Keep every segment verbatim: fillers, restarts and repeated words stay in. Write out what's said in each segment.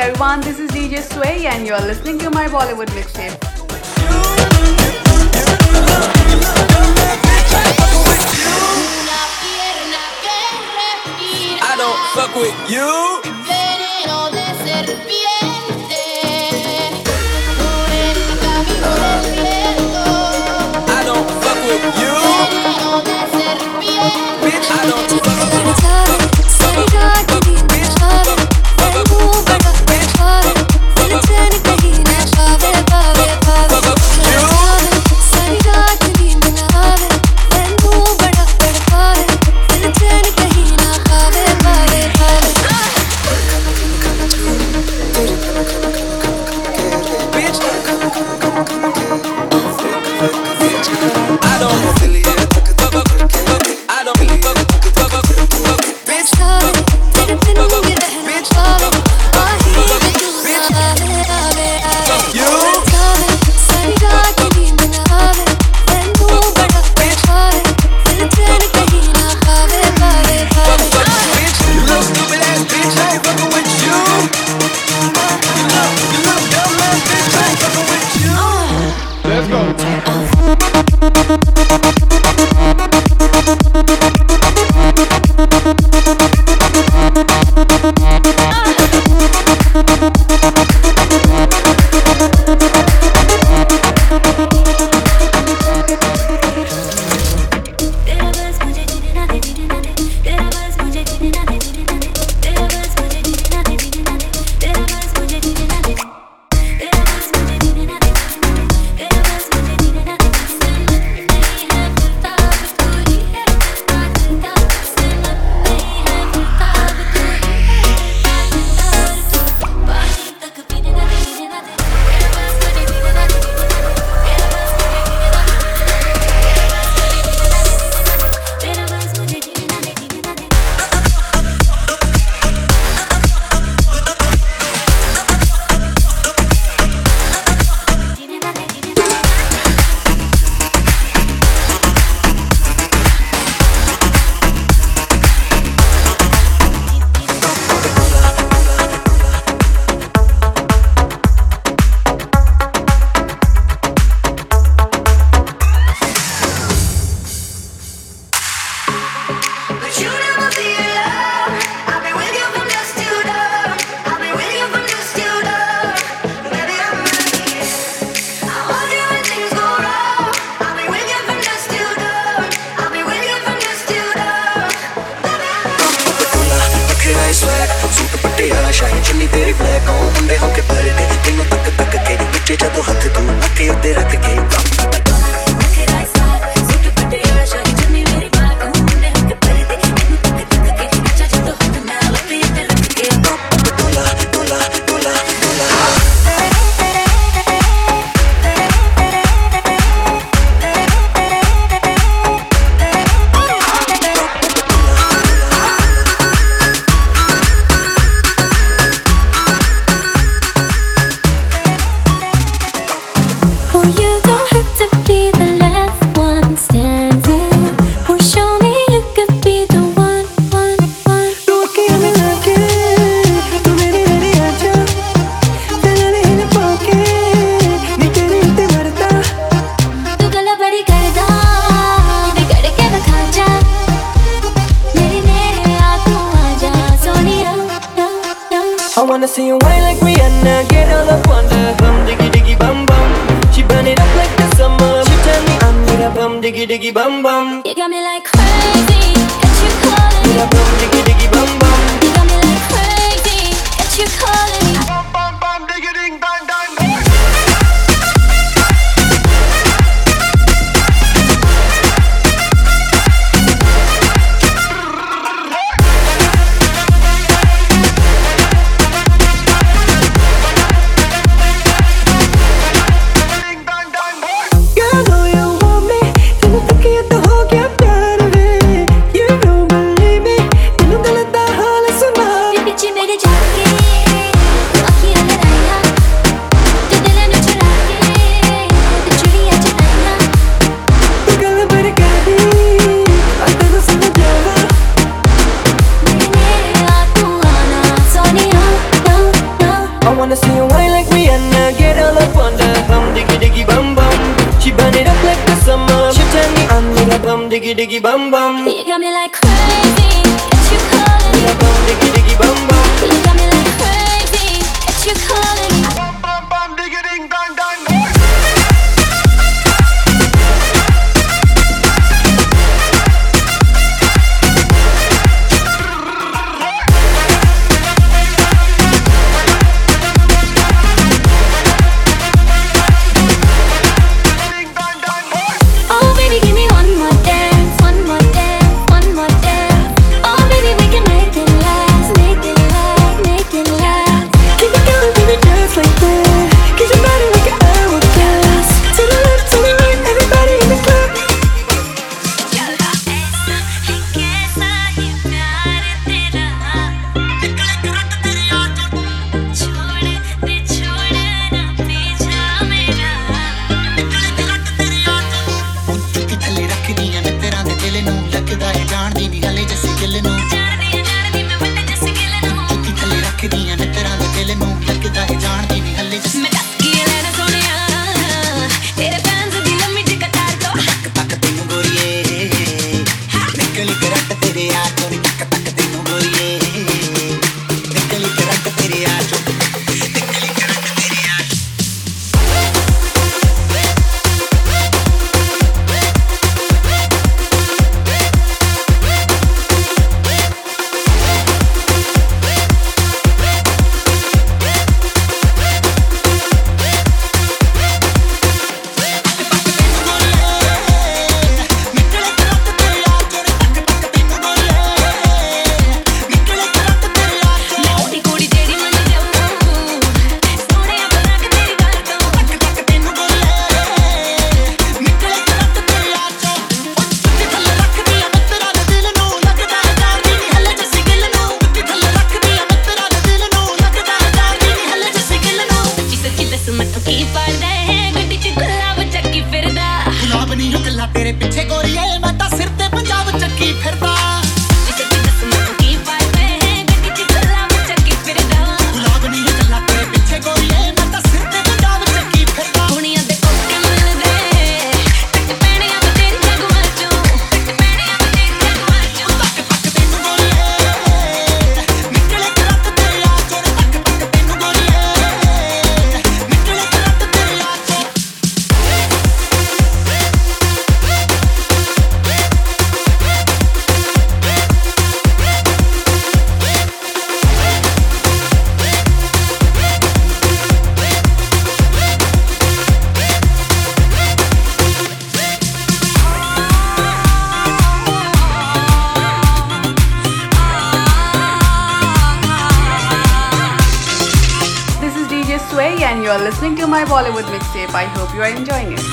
everyone, this is D J Sway and you're listening to my Bollywood mixtape. I don't fuck with you. I don't fuck with you. Bitch, I don't fuck with you. You don't believe me, you don't diggy diggy bum bum. You got me like crazy, get you calling me. Your bum diggy diggy bum bum. You got me like crazy, get you calling me. Bum bum bum diggy ding dong dong. And you are listening to my Bollywood mixtape. I hope you are enjoying it.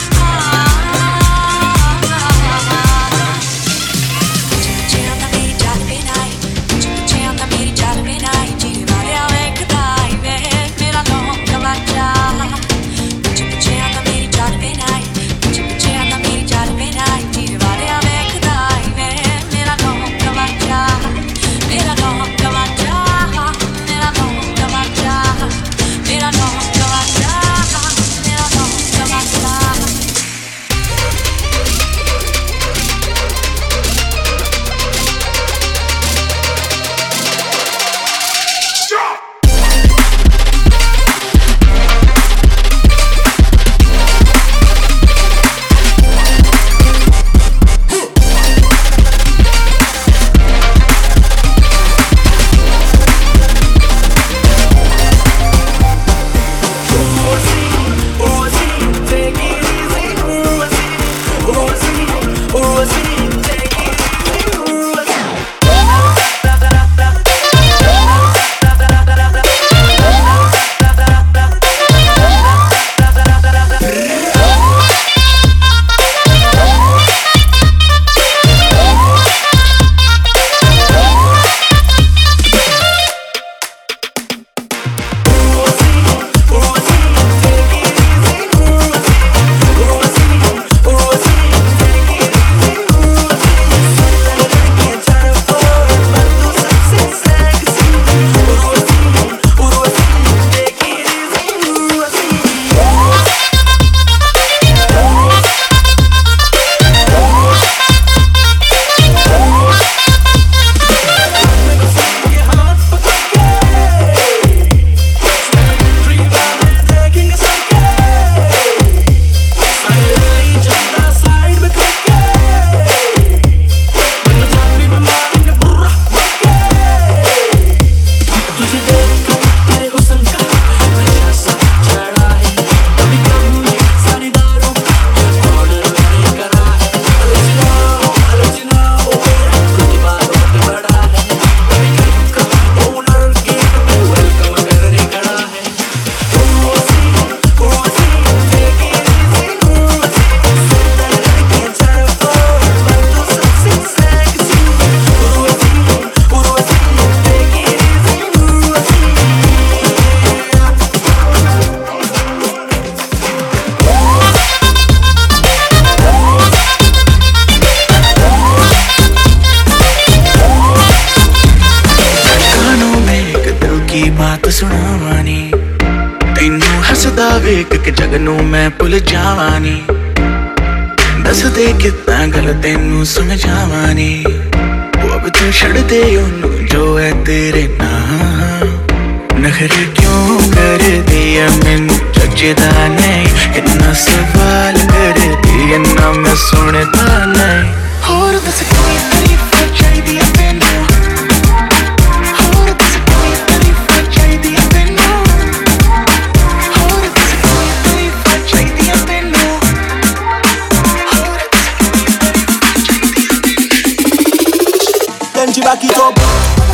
सुनावानी तेनू हसदा वेख के जग नू मैं भुल जावानी दस दे कितना गल तेनू समझावानी वो अब तू छड़ दे ओनू जो है तेरे नाम नखरे क्यों कर दिया मैनू जचदा नहीं इन्ना सवाल कर दिया ना मैं सुनदा नहीं होर दस कोई तारीफ चाहिदी है तेनू होर दस कोई तारीफ चाहिदी है तेनू होर दस कोई तारीफ चाहिदी है तेनू होर दस कोई तारीफ चाहिदी है तेनू Tenji back it up.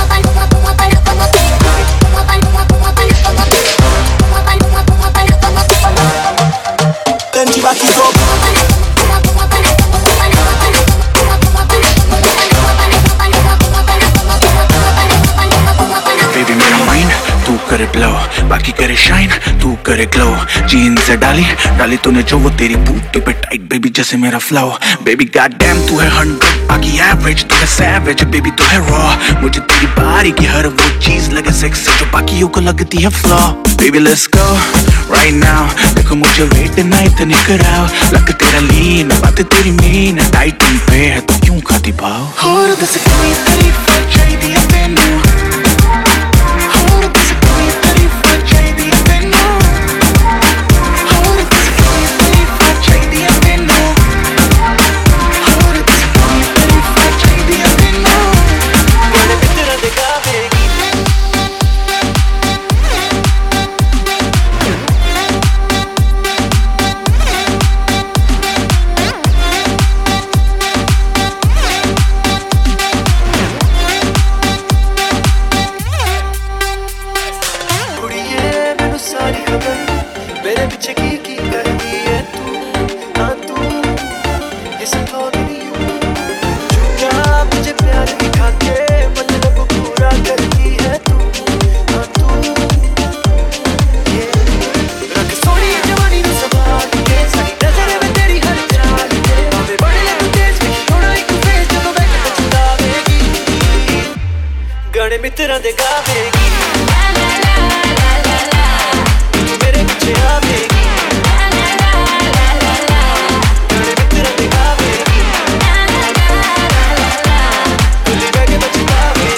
Tenji back it up. Baby मेरा mind तू करे blow बाकी करे shine तू करे glow जीन से डाली डाली तूने जो वो तेरी बूटी पे tight baby जैसे मेरा flow baby goddamn तू है hundred बाकी average तू है savage baby तू है raw मुझे तेरी बारी की हर वो चीज लगे sexy जो बाकियों को लगती है flaw baby let's go right now देखो मुझे wait ना इतनी कराओ लग तेरा lean बातें तेरी mean tight पे है तो क्यों खाती भाव होर दस कोई तारीफ चाहिदी है तेनू गणे मित्रा दे गावेगी तू मेरे पीछे आवेगी गणे मित्रा दे गावेगी तुली बैगे बचकावेगी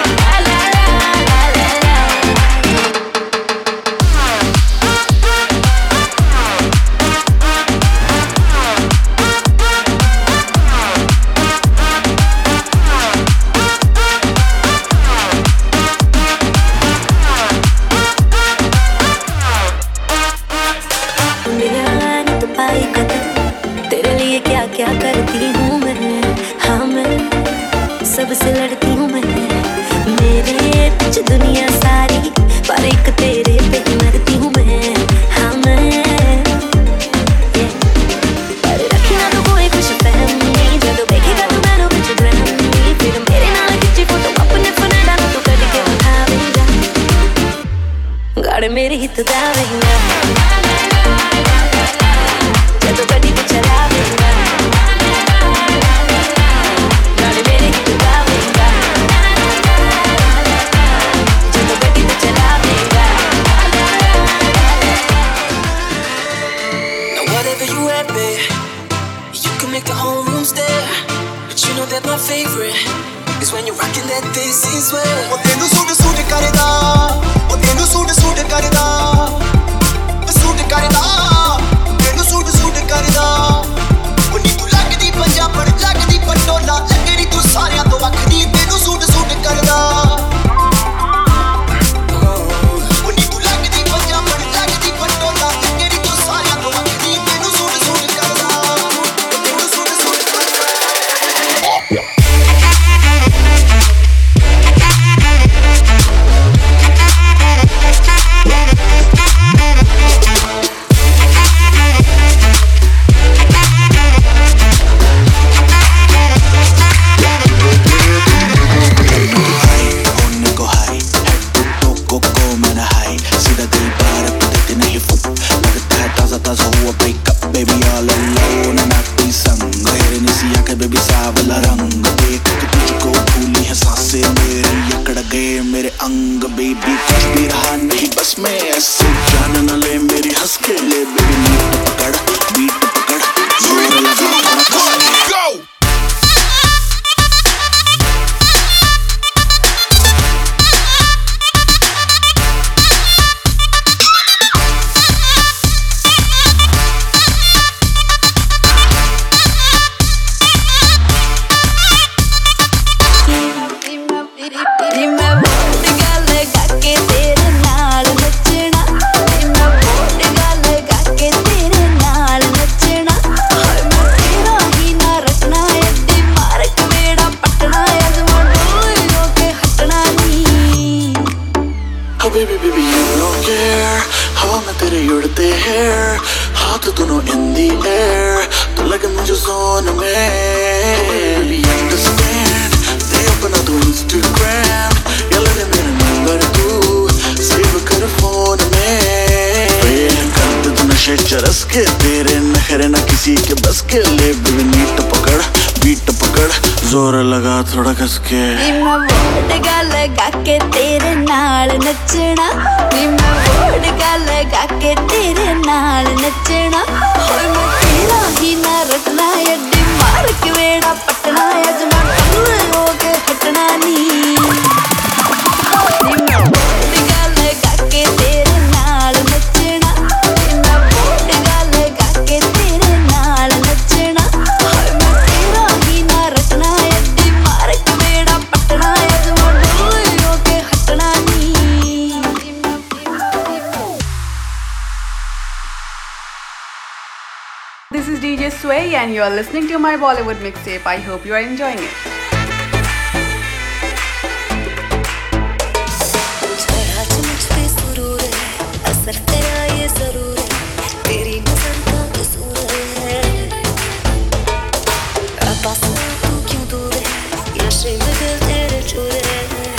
क्या करती हूँ मैं हाँ मैं सबसे लड़ती हूँ मैं मेरे पीछे दुनिया सारी पर एक तेरे पे मरती हूँ मैं हाँ मैं पर रखी ना तो कोई खुश फहमी जब देखेगा तो मैंने कुछ ग्रहणी फिर मेरे नाल खिंची फोटो अपने फोन डाल तो करके उठावेगा गाड़ मेरे हित दावेगा जब गड्डी को चलावेगा That my favorite is when you're rocking that this is where ਉਹ ਤੈਨੂੰ ਸੂਟ ਸੂਟ ਕਰਦਾ ਉਹ ਤੈਨੂੰ ਸੂਟ ਸੂਟ ਕਰਦਾ ਸੂਟ ਕਰਦਾ ਤੈਨੂੰ ਸੂਟ ਸੂਟ ਕਰਦਾ ਉਹ ਨੀ ਤੂੰ ਲੱਗਦੀ ਪੰਜਾਬਣ ਲੱਗਦੀ ਪਟੋਲਾ ਲੱਗਦੀ ਤੂੰ ਸਾਰਿਆਂ ਤੋਂ ਵੱਖਰੀ ਤੈਨੂੰ ਸੂਟ ਸੂਟ ਕਰਦਾ ਉਹ ਨੀ ਤੂੰ ਲੱਗਦੀ ਪੰਜਾਬਣ ਲੱਗਦੀ ਪਟੋਲਾ ਲੱਗਦੀ ਤੂੰ ਸਾਰਿਆਂ ਤੋਂ ਵੱਖਰੀ ਤੈਨੂੰ ਸੂਟ ਸੂਟ ਕਰਦਾ ਤੈਨੂੰ ਸੂਟ ਸੂਟ ਕਰਦਾ the air, तो लगे मुझे zone में. Baby understand, दे अपना तू Instagram, या लगे मेरा नंबर तू सेव कर फोन में. कर दे तू नशे चरस के, तेरे नखरे ना किसी के बस के. ले बेबी नीट पकड़, बीट पकड़, जोर लगा थोड़ा कस के. मैं वोट गा लगा के तेरे नाल नचना, मैं वोट गा लगा के तेरे नाल नचना. होए मैं तेरा ही ना रटना, अड्डी मार के वेड़ा पटना. अज मैं टल्ले हो के हटना नी. मैं वोट गा लगा के तेरे नाल नचना, मैं वोट गा लगा के तेरे नाल नचना. होए मैं तेरा ही ना रटना, अड्डी मार के वेड़ा पटना. अज मैं टल्ले हो के हटना नी. This is D J Sway and you are listening to my Bollywood mixtape. I hope you are enjoying it. जरा मुझ पे सुरूर है, असर तेरा ये जरूर है, तेरी नजर का कसूर है. अब पास तू क्यों दूर है, नशे में दिल तेरे चूर है.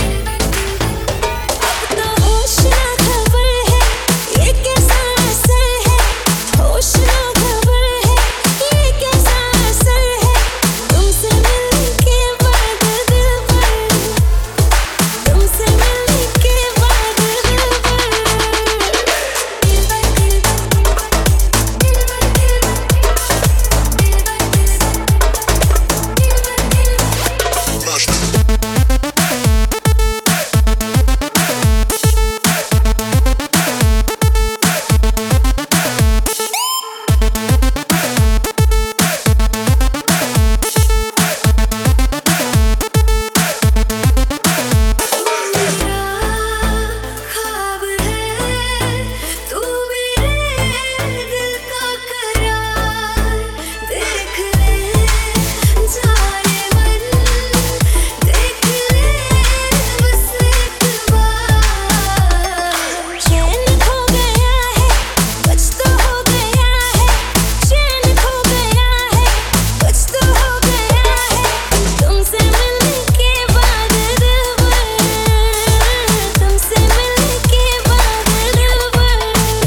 अब तो होश ना खबर है, ये कैसा असर है. होश ना खबर है, ये कैसा असर है. तुमसे मिलने के बाद दिल भर, तुमसे मिलने के बाद दिल भर. ख्वाब है तू मेरे दिल का करार. देख ले जाने मन, देख ले बस एक बार. चैन खो गया है, कुछ तो हो गया है. चैन खो गया है, कुछ तो हो गया है. तुमसे मिलने के बाद दिल भर, तुमसे मिलने के बाद दिल भर.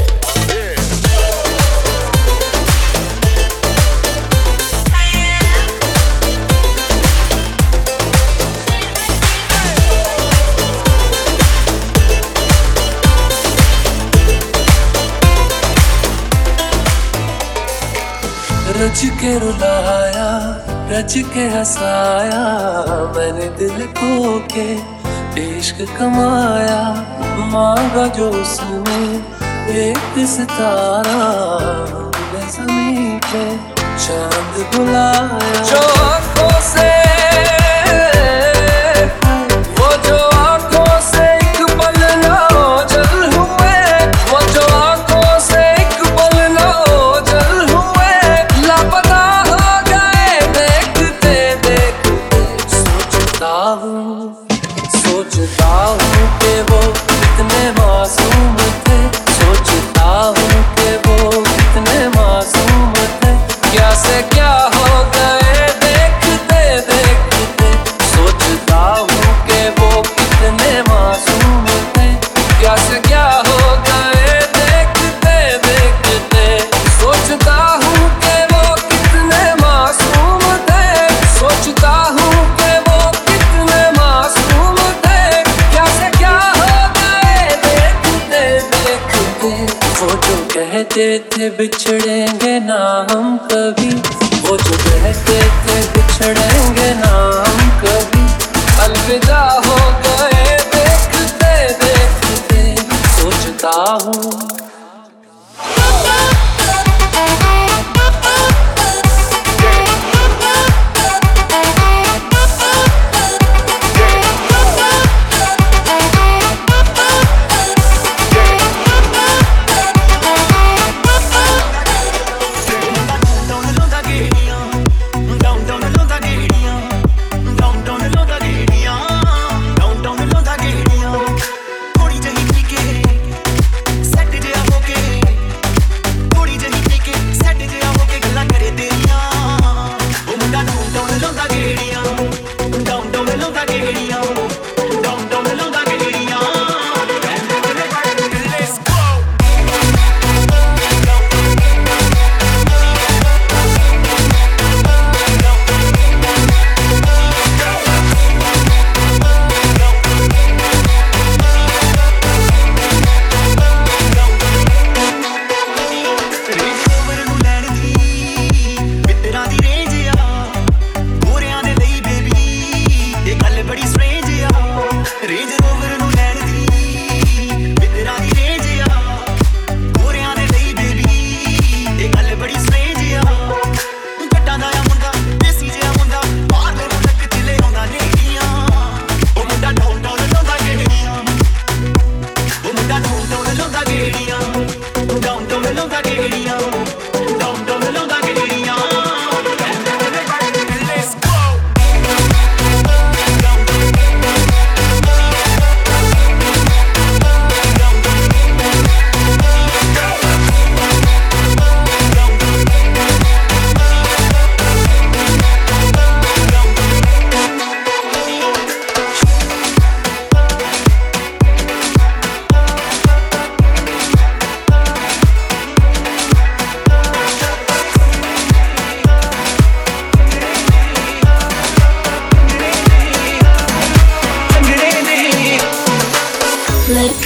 रच के रुलाया, रच के हंसाया, मैंने दिल को के इश्क कमाया. मांगा जो उसने एक सितारा, हमने ज़मीं पे चांद बुलाया. जो आँखों से, वो जो आँखों से एक पल ना ओझल हुए, वो जो आँखों से एक पल ना ओझल हुए. लापता हो गए देखते देखते. सोचता हूँ, सोचता हूँ कि वो कितने मासूम थे. सोचता हूँ कि वो कितने मासूम थे. क्या से क्या हो गए देखते देखते. सोचता हूँ कि वो कितने मासूम थे. क्या से क्या हो गए देखते देखते. सोचता हूँ कि वो कितने मासूम थे. सोचता हूँ कि वो कितने मासूम थे. क्या से क्या हो गए देखते देखते. वो जो कहते थे बिछड़ेंगे ना हम कभी, वो जो कहते थे बिछड़ेंगे ना हम कभी. अलविदा हो गए देखते देखते. सोचता हूँ.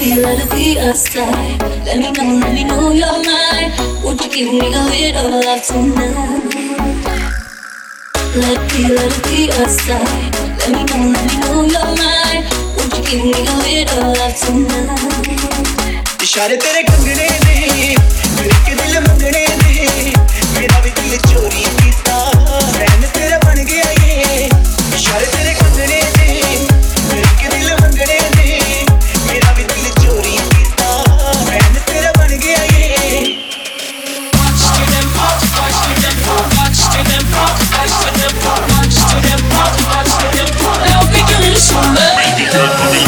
be, let it be a sign. Let me know, let me know you're mine. Won't you give me a little love tonight? Let it be, let it be a sign. Let me know, let me know you're mine. Won't you give me a little love tonight? इशारे तेरे कंगने ने मेरे के दिल मंगने ने मेरा भी दिल चोरी किया रहन तेरा बन गया ये इशारे तेरे कंगने ने मेरे के दिल मंगने ने मेरा भी दिल चोरी किया रहन तेरा बन गया ये Watch to them pop, watch to them pop, watch to them pop, watch to them pop, watch to them pop, watch to them pop. They'll be doing so much.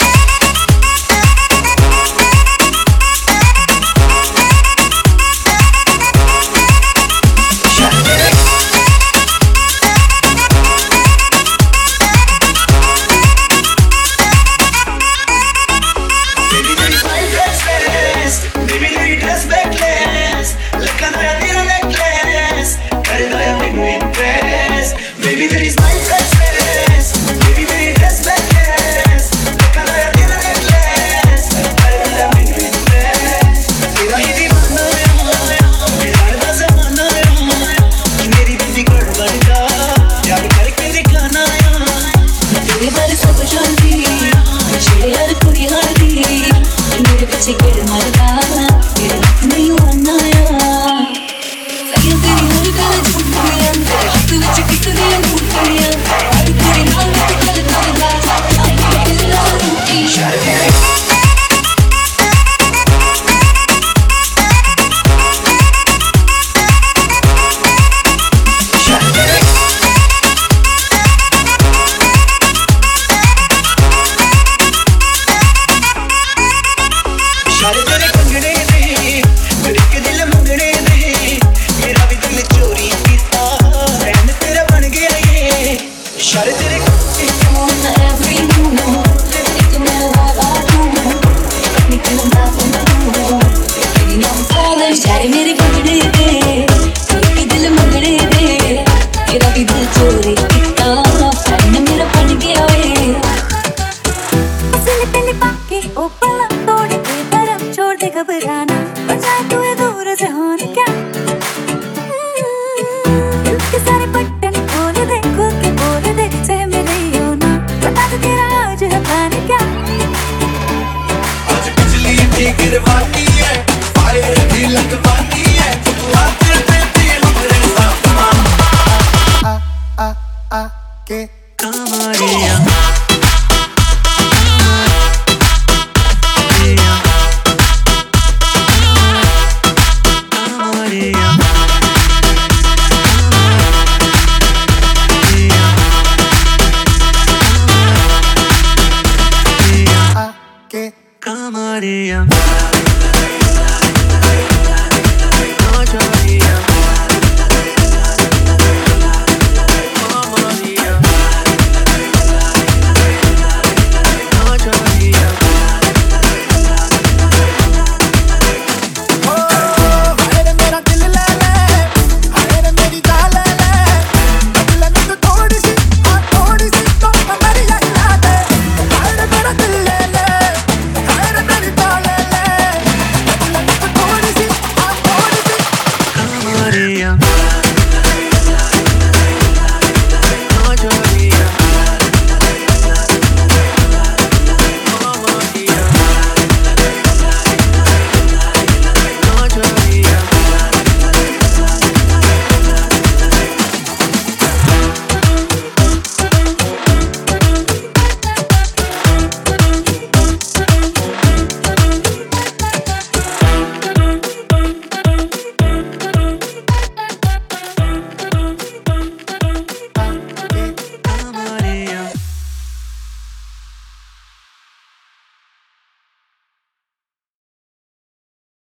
Baby, there is my dress, baby, there is dress necklace. Look at that little necklace. I love you in dress. तेरा ही दीवाना है, मेरा रज़ा ज़माना है. मेरी दिल की गड़बड़ का प्यार करके दिखाना है. तेरे बारे सब जानती, मुझे हर कोई हारती. मेरे पीछे गिर मरता, तेरे हाथ में यूं आना है. सही तेरी हर गल झूठी, तेरे हाथ विच कितनी मूर्तियां. हर तेरे नाल मैं गल करदा, आई दिल ला रूठी. इशारे तेरे कंगने ने मेरे के दिल मंगने ने मेरा भी दिल चोरी किया रहन तेरा बन गया ये इशारे तेरे Every moment, it don't matter what I do. Let me feel my phone. Baby, I'm falling. Shawty मेरे कंगने दे, मेरे दिल मंगने दे. मेरा भी दिल चोरी किया, रहन मेरा बन गया वे. असली पाके ओ पला तोड़ के तरफ छोड़ दे घबराना. पर जाए तू ये दूर जहान क्या? दिल के सारे बटन खोल दे, खोल के बोल दे सहमे नहीं होना. बता दे तेरा आज है प्लान क्या? आज बिजली भी गिरवानी है, फायर भी लगवानी है. तू आते देती हमरे साथ आ आ आ के कमारियां.